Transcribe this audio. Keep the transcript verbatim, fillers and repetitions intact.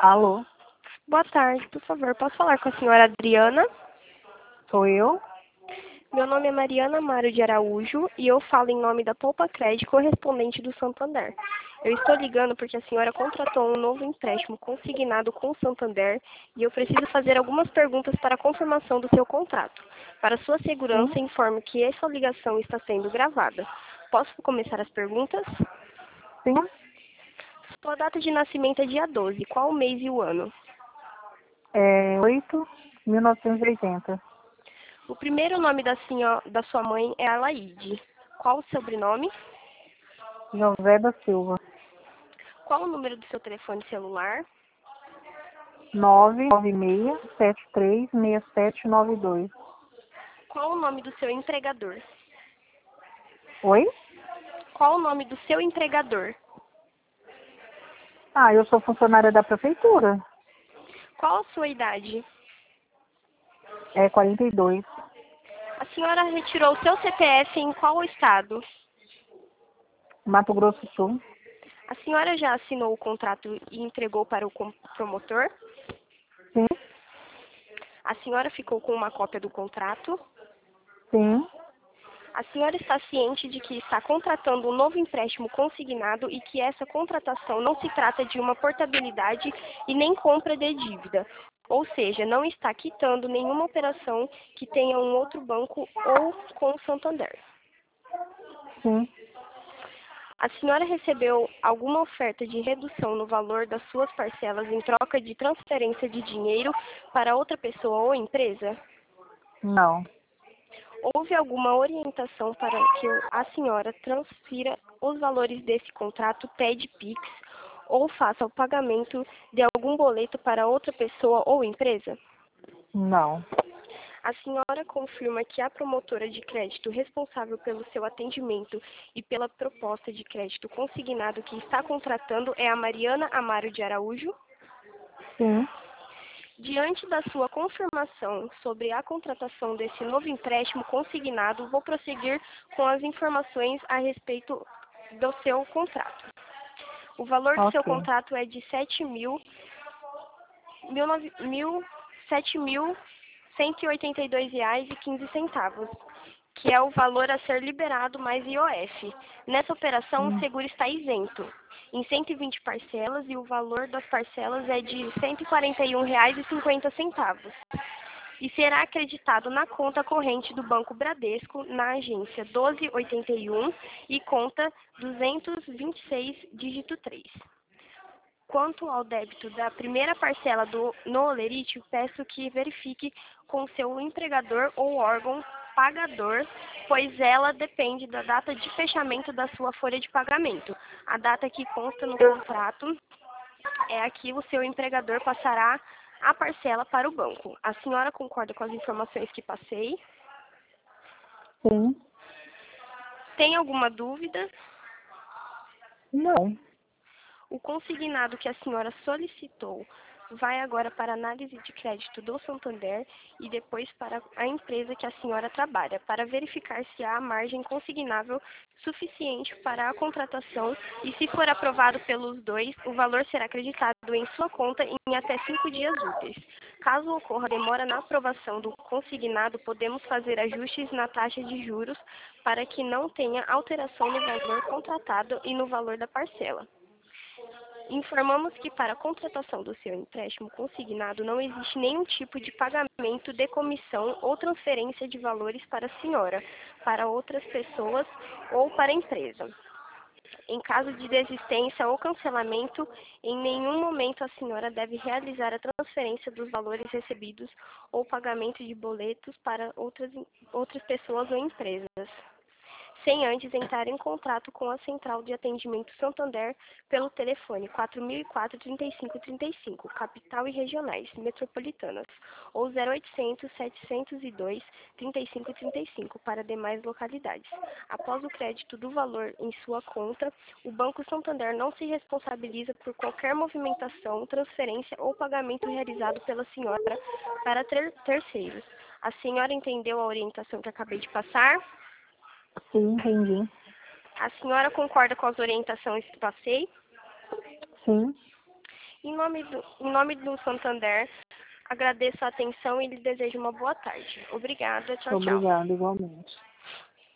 Alô, Boa tarde, por favor, posso falar com a senhora Adriana? sou eu? Meu nome é Mariana Amaro de Araújo e eu falo em nome da Poupa Crédito, correspondente do Santander. Eu estou ligando porque a senhora contratou um novo empréstimo consignado com o Santander e eu preciso fazer algumas perguntas para a confirmação do seu contrato. Para sua Sim, segurança, informo que essa ligação está sendo gravada. Posso começar as perguntas? sim. Sua data de nascimento é dia doze. Qual o mês e o ano? É oito mil novecentos e oitenta. O primeiro nome da, senhora, da sua mãe é Alaide. Qual o sobrenome? José da Silva. Qual o número do seu telefone celular? nove nove seis sete três seis sete nove dois. Qual o nome do seu empregador? Oi? Qual o nome do seu empregador? Ah, eu sou funcionária da prefeitura. Qual a sua idade? É quarenta e dois. A senhora retirou o seu C P F em qual estado? Mato Grosso do Sul. A senhora já assinou o contrato e entregou para o com- promotor? Sim, A senhora ficou com uma cópia do contrato? sim. A senhora está ciente de que está contratando um novo empréstimo consignado e que essa contratação não se trata de uma portabilidade e nem compra de dívida, ou seja, não está quitando nenhuma operação que tenha um outro banco ou com o Santander. Sim. A senhora recebeu alguma oferta de redução no valor das suas parcelas em troca de transferência de dinheiro para outra pessoa ou empresa? Não. Houve alguma orientação para que a senhora transfira os valores desse contrato T E D Pix ou faça o pagamento de algum boleto para outra pessoa ou empresa? Não. A senhora confirma que a promotora de crédito responsável pelo seu atendimento e pela proposta de crédito consignado que está contratando é a Mariana Amaro de Araújo? Sim. Diante da sua confirmação sobre a contratação desse novo empréstimo consignado, vou prosseguir com as informações a respeito do seu contrato. O valor do seu Ok. contrato é de sete mil, mil, sete mil cento e oitenta e dois reais e quinze centavos, que é o valor a ser liberado mais I O F. Nessa operação, o Hum, seguro está isento em cento e vinte parcelas e o valor das parcelas é de cento e quarenta e um reais e cinquenta centavos. E será acreditado na conta corrente do Banco Bradesco, na agência doze oitenta e um e conta duzentos e vinte e seis, dígito três. Quanto ao débito da primeira parcela do, no Olerite, peço que verifique com seu empregador ou órgão pagador, pois ela depende da data de fechamento da sua folha de pagamento. A data que consta no contrato é a que o seu empregador passará a parcela para o banco. A senhora concorda com as informações que passei? sim. Tem alguma dúvida? Não. O consignado que a senhora solicitou vai agora para a análise de crédito do Santander e depois para a empresa que a senhora trabalha, para verificar se há margem consignável suficiente para a contratação e, se for aprovado pelos dois, o valor será acreditado em sua conta em até cinco dias úteis. Caso ocorra demora na aprovação do consignado, podemos fazer ajustes na taxa de juros para que não tenha alteração no valor contratado e no valor da parcela. Informamos que para a contratação do seu empréstimo consignado não existe nenhum tipo de pagamento de comissão ou transferência de valores para a senhora, para outras pessoas ou para a empresa. Em caso de desistência ou cancelamento, em nenhum momento a senhora deve realizar a transferência dos valores recebidos ou pagamento de boletos para outras, outras pessoas ou empresas, sem antes entrar em contato com a Central de Atendimento Santander pelo telefone quatro mil e quatro, trinta e cinco trinta e cinco, capital e regionais, metropolitanas, ou zero oitocentos, setecentos e dois, trinta e cinco trinta e cinco para demais localidades. Após o crédito do valor em sua conta, o Banco Santander não se responsabiliza por qualquer movimentação, transferência ou pagamento realizado pela senhora para ter terceiros. A senhora entendeu a orientação que acabei de passar? Sim, entendi. A senhora concorda com as orientações que passei? Sim. Em nome do, em nome do Santander, agradeço a atenção e lhe desejo uma boa tarde. Obrigada. Tchau, tchau. Obrigada, igualmente.